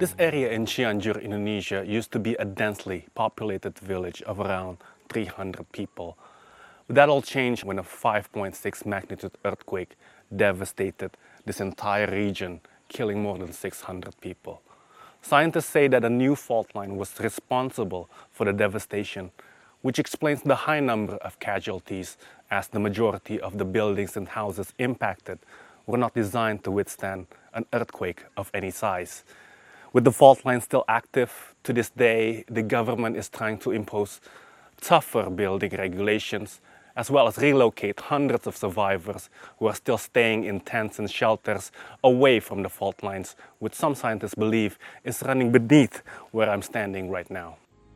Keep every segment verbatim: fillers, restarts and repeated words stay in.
This area in Cianjur, Indonesia, used to be a densely populated village of around three hundred people. But that all changed when a five point six magnitude earthquake devastated this entire region, killing more than six hundred people. Scientists say that a new fault line was responsible for the devastation, which explains the high number of casualties, as the majority of the buildings and houses impacted were not designed to withstand an earthquake of any size. With the fault line still active to this day, the government is trying to impose tougher building regulations, as well as relocate hundreds of survivors who are still staying in tents and shelters away from the fault lines, which some scientists believe is running beneath where I'm standing right now.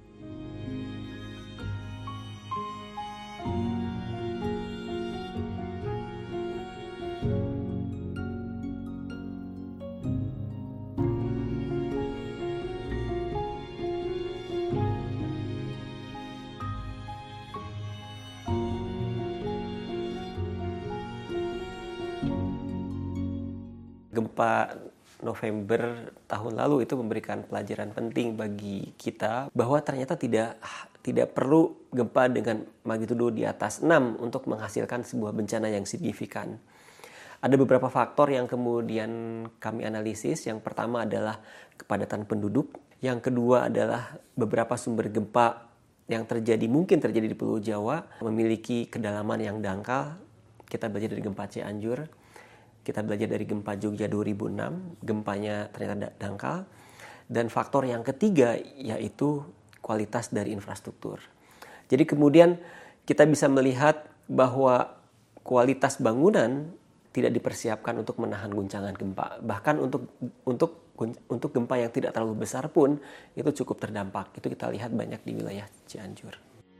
Gempa November tahun lalu itu memberikan pelajaran penting bagi kita bahwa ternyata tidak tidak perlu gempa dengan magnitudo di atas enam untuk menghasilkan sebuah bencana yang signifikan. Ada beberapa faktor yang kemudian kami analisis. Yang pertama adalah kepadatan penduduk. Yang kedua adalah beberapa sumber gempa yang terjadi mungkin terjadi di Pulau Jawa memiliki kedalaman yang dangkal. Kita belajar dari gempa Cianjur. Kita belajar dari gempa Jogja dua ribu enam, gempanya ternyata dangkal. Dan faktor yang ketiga yaitu kualitas dari infrastruktur. Jadi kemudian kita bisa melihat bahwa kualitas bangunan tidak dipersiapkan untuk menahan guncangan gempa. Bahkan untuk untuk untuk gempa yang tidak terlalu besar pun itu cukup terdampak. Itu kita lihat banyak di wilayah Cianjur.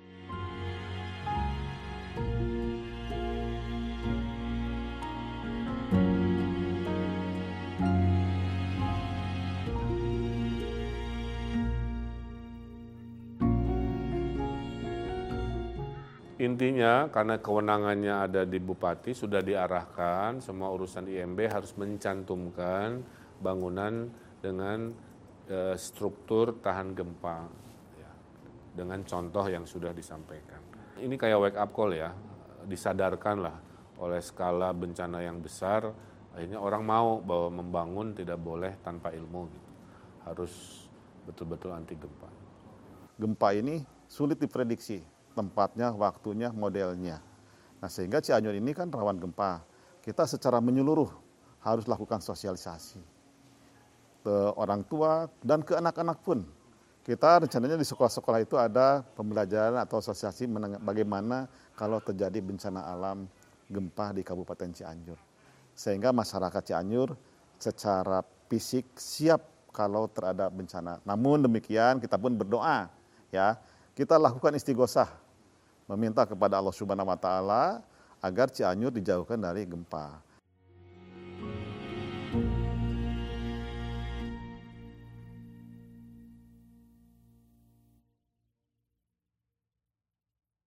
Intinya karena kewenangannya ada di Bupati, sudah diarahkan semua urusan I M B harus mencantumkan bangunan dengan e, struktur tahan gempa, ya, dengan contoh yang sudah disampaikan. Ini kayak wake up call ya, disadarkanlah oleh skala bencana yang besar, akhirnya orang mau bahwa membangun tidak boleh tanpa ilmu, gitu. Harus betul-betul anti gempa. Gempa ini sulit diprediksi. Tempatnya, waktunya, modelnya. Nah, sehingga Cianjur ini kan rawan gempa. Kita secara menyeluruh harus lakukan sosialisasi ke orang tua dan ke anak-anak pun. Kita rencananya di sekolah-sekolah itu ada pembelajaran atau asosiasi bagaimana kalau terjadi bencana alam gempa di Kabupaten Cianjur. Sehingga masyarakat Cianjur secara fisik siap kalau terhadap bencana. Namun demikian kita pun berdoa, ya. Kita lakukan istighosah, meminta kepada Allah Subhanahu wa taala agar Cianjur dijauhkan dari gempa.